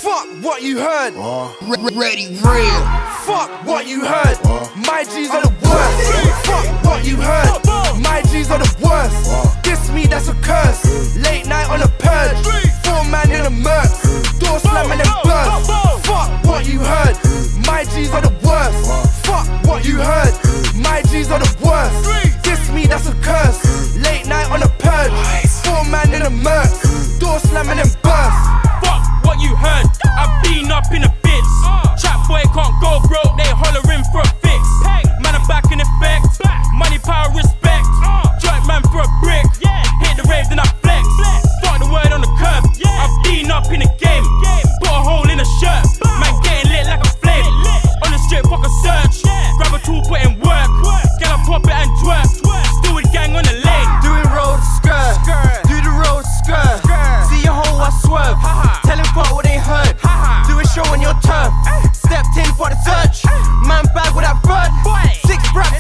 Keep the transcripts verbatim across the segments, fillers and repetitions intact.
Fuck what you heard. Uh, Ready, real. Fuck what you heard. Uh, My G's are the worst. Fuck what you heard. My G's are the worst. Uh, Diss me, that's a curse. Late night on a purge. Four man in a murk. Door slamming and burst. Fuck what you heard. My G's are the worst. Uh, Fuck what you heard. My G's are the worst. Diss me, that's a curse. Late night on a purge. Four man in a murk. Door slamming and burst. Fuck what you heard. I've been up in the bits. Chat boy can't go broke, they hollering for a fix. Man, I'm back in effect. Money, power, respect. Joint man for a brick. Hit the rave, then I flex. Fuck the word on the curb. I've been up in the game. Put a hole in a shirt. Man getting lit like a flame. On the strip, fuck a search. Grab a tool, put in work. Get up, pop it and twerk. Still with gang on the lane. Doing road skirt. Do the road skirt. See your hoe, I swerve. Tell him fuck what they heard. Do a show on your turf. Stepped in for the search. Man bag with that third. Six raps.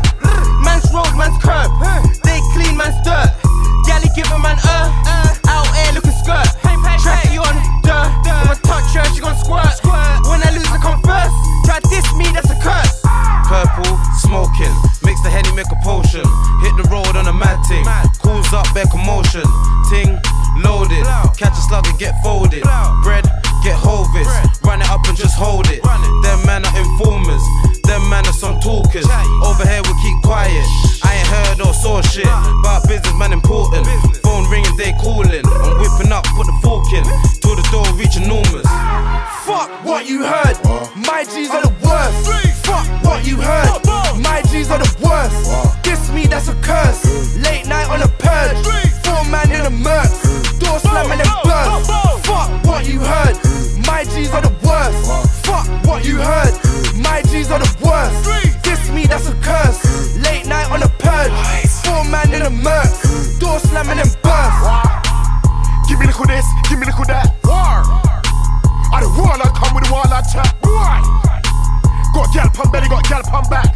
Man's road, man's curb. They clean man's dirt. Galley give a man uh. Out here looking skirt. Track you on dirt. I'ma touch her, she gon' squirt. When I lose, I come first. Try diss me, that's a curse. Purple, smoking. Mix the Henny, make a potion. Hit the road on a mad ting. Calls up, bare commotion. Ting, loaded. Catch a slug and get folded. Bread, get hovis. Run it up and just hold it. Them man are informers. Them man are some talkers. Over here we keep quiet. I ain't heard or saw shit. But business man important. Phone ringing, they calling. I'm whipping up, put the fork in. Till the door reach enormous. Fuck what you heard. My G's are the worst. Fuck what you heard. My G's are the worst. Diss me, that's a curse. Late night on a purge. Four man in a murk. Door slamming and burst. Fuck what you heard. My G's are the worst. Fuck what you heard. My G's are the worst. Diss me, that's a curse. Late night on a purge. Four man in a murk. Door slamming and burst. Give me little this, give me little that. War. I the wall, I come with the wall, I chat. Boy. Got gal pun belly, got gal pun back.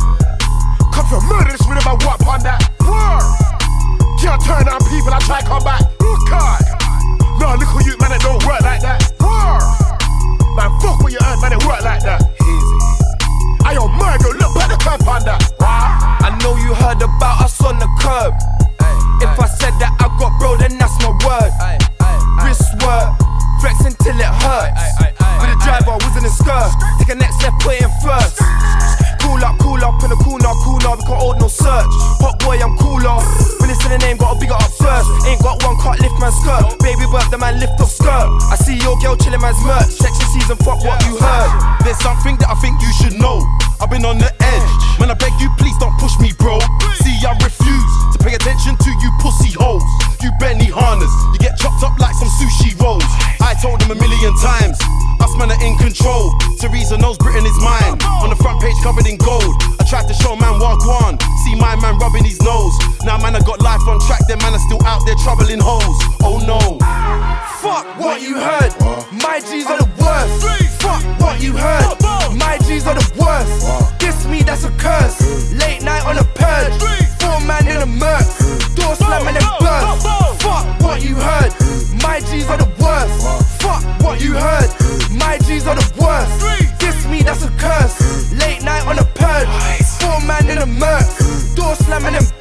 Come for murder this rhythm, I walk on that. War. Can't turn on people, I try come back. God. No, little you, man, it don't work like that. War. Man, fuck what you earn, man, it work like that. Easy. I on murder, look at the curb on that. I know you heard about us on the curb. If I said that I got bro, then that's my word. Wrist work, flex until it hurts. With a driver, whizzing in skirt. Take a next step, put it in first. Cool up, cool up, in the cool now, cool now. We can't hold no search. Hot boy, I'm cooler. When it's in the name, gotta big it up first. Ain't got one, can't lift man's skirt. Baby work, the man lift off skirt. I see your girl chilling man's merch. Section season, fuck what you heard. There's something that I think you should know. I've been on the edge. Man, I beg you, please don't push me, bro. See, I refuse to pay attention to you pussy hoes. You Benny Harness, you get chopped up like some sushi rolls. I told them a million times, us man are in control. Teresa knows Britain is mine. On the front page covered in gold. I tried to show man Wagwan. See my man rubbing his nose. Now man I got life on track, them man are still out there troubling hoes. Oh no. Fuck what you heard. My G's are the worst. Fuck what you heard. My G's are the worst. Diss me, that's a curse. Late night on a purge. Four man in a murk. Door slamming and burst. Fuck what you heard. My G's are the worst. Fuck what you heard. My G's are the worst. Diss me, that's a curse. Late night on a purge. Four man in a murk. Door slamming and